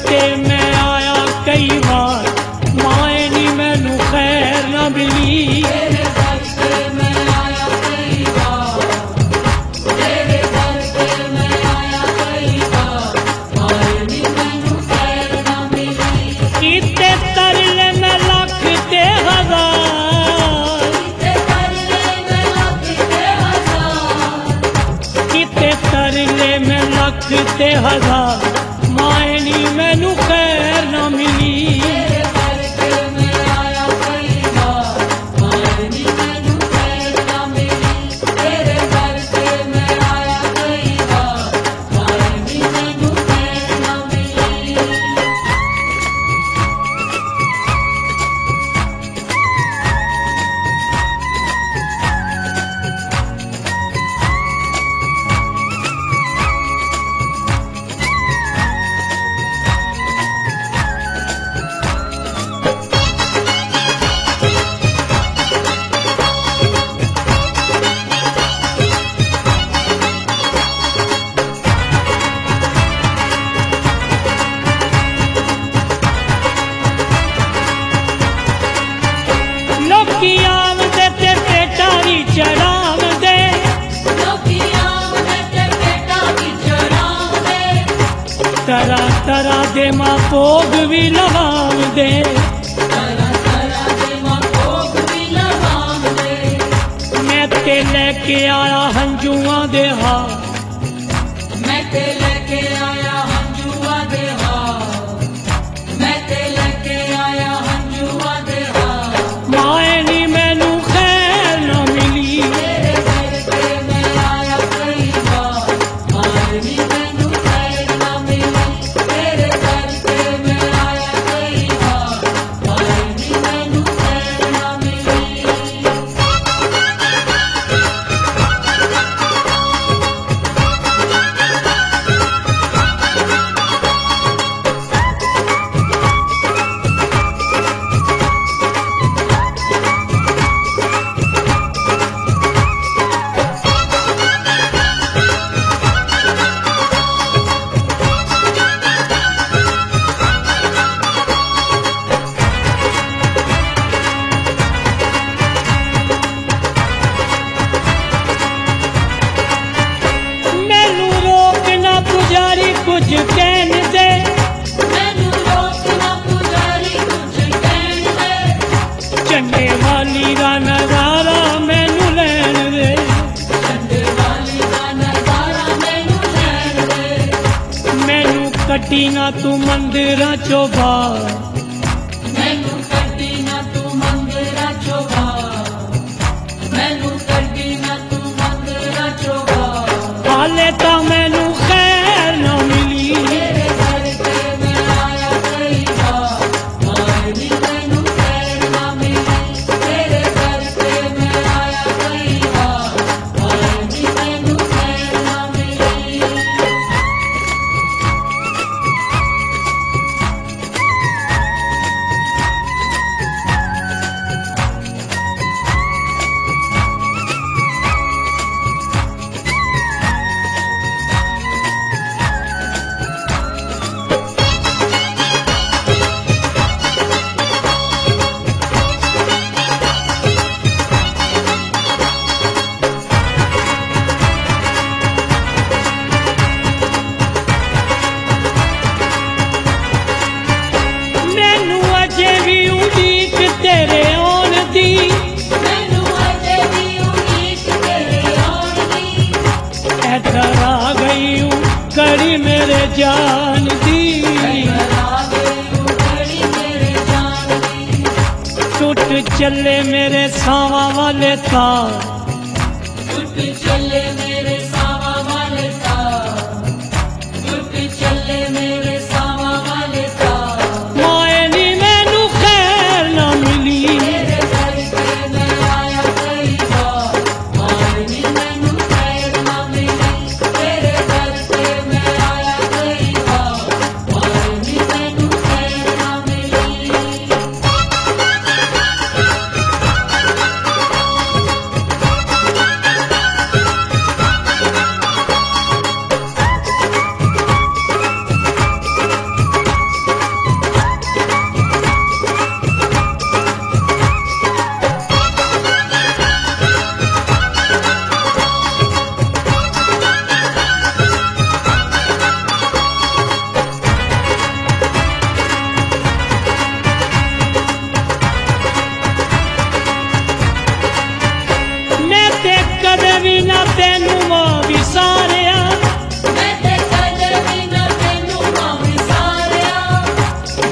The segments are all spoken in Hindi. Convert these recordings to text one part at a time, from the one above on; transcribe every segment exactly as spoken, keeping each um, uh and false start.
ते मैं आया कई बार, माए नी मैनू खैर ना मिली। तेरे दर ते मैं आया कई बार, तेरे दर ते मैं आया कई बार, माए नी मैनू खैर ना मिली। कीते तरले मैं लख ते हजार, कीते तरले मैं लख ते हजार, कीते तरले मैं लख ते हजार, माए नी मैनू खैर ना मिली। तेरे दर ते मैं आया कई बार, माए नी मैनू खैर ना मिली। तेरे दर ते मैं आया कई बार, माए नी मैनू खैर ना मिली। लोकी आमदे ते पेटा भी चढ़ावदे, लोकी आमदे ते पेटा भी चढ़ावदे, तरह तरह दे मां भोग भी लवावदे। तरह तरह दे मां भोग भी लवावदे। मैं ते लेके आया हंजुआं दे हार, मैं ते लेके आया हंजुआ दे हार, मैं ते लेके आया हंजुआ दे हार, माए नी मैनू खैर ना मिली। तेरे दर ते मैं आया कई बार, माए नी मैनू खैर ना मिली। तेरे दर ते मैं आया कई बार, माए नी मैनू खैर ना मिली। मैनू रोक ना पुजारी कुछ कहन दे, मैनू रोक ना पुजारी कुछ कहन दे, चंडे वाली दा नजारा मैनू लैन दे। झंडे वाली दा नजारा मैनू लैन दे। मैनू कड्डी ना तू मंदिरां चों बाहर, मैनू कड्डी ना तू मंदिरां चों बाहर, मैनू कड्डी ना तू मंदिरां चों बाहर, हाले तां मैनू खैर ना मिली। तेरे दर ते मैं आया कई बार, माए नी मैनू खैर ना मिली। तेरे दर ते मैं आया कई बार, माए नी मैनू खैर ना मिली। मैनू अजे भी उड़ीक तेरे आउण दी, मैनू अजे भी उम्मीद तेरे आउण दी, इधर आ गई हूँ कड़ी मेरे जान दी। इधर आ गई हूँ कड़ी मेरे जान दी, टूट चले मेरे सावा वाले तार, टूट चले मेरे सावा वाले तार, टूट चले मेरे सावा वाले तार, माए नी मैनू खैर ना मिली। तेरे दर ते मैं आया कई बार, माए नी मैनू खैर ना मिली। तेरे दर ते मैं आया कई बार, माए नी मैनू खैर ना मिली।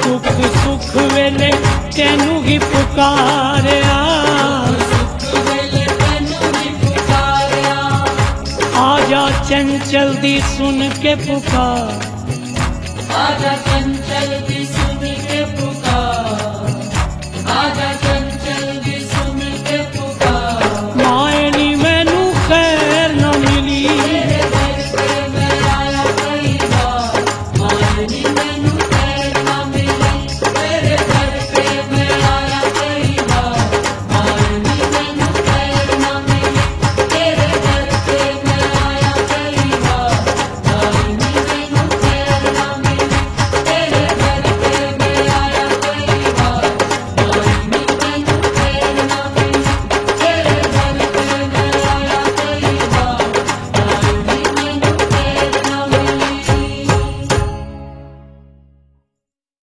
दुख सुख वेले तेनू ही पुकारिया, सुख वेले तैनू ही पुकारिया। आजा चंचल दी सुन के पुकार, आजा चंचल